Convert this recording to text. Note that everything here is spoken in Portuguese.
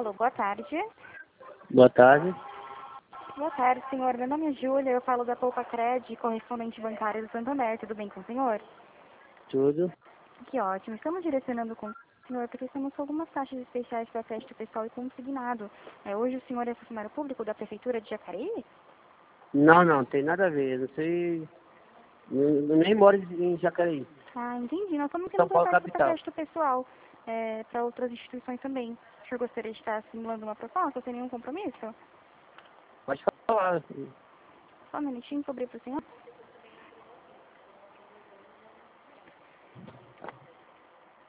Alô, boa tarde. Boa tarde. Boa tarde, senhor. Meu nome é Júlia, eu falo da Poupa Cred, correspondente bancária do Santander. Tudo bem com o senhor? Tudo. Que ótimo. Estamos direcionando com o senhor porque temos algumas taxas especiais para crédito pessoal e consignado. Hoje o senhor é funcionário público da Prefeitura de Jacareí? Não, tem nada a ver. Não sei. Nem moro em Jacareí. Ah, entendi. Nós estamos São tendo Paulo, propostas para capital. crédito pessoal, para outras instituições também. O senhor gostaria de estar simulando uma proposta sem nenhum compromisso? Pode falar. Só um minutinho, cobrei para o senhor.